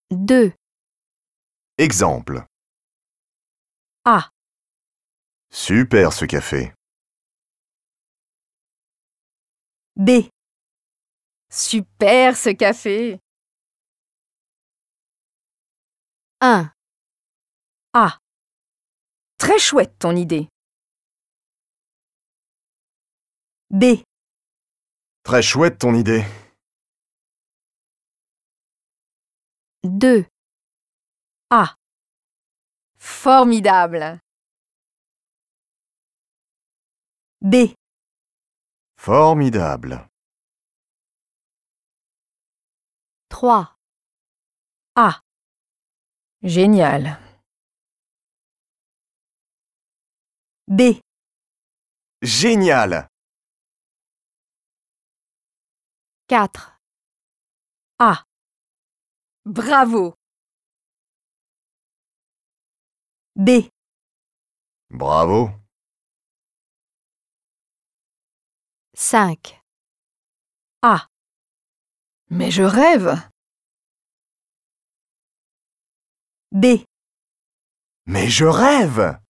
2. Exemple. A. Super ce café. B. Super ce café! 1. A. Très chouette ton idée. B. Très chouette ton idée. 2. A. Formidable! B. Formidable. 3. A. Génial! B. Génial. 4. A. Bravo! B. Bravo. 5. A. Mais je rêve! B. Mais je rêve.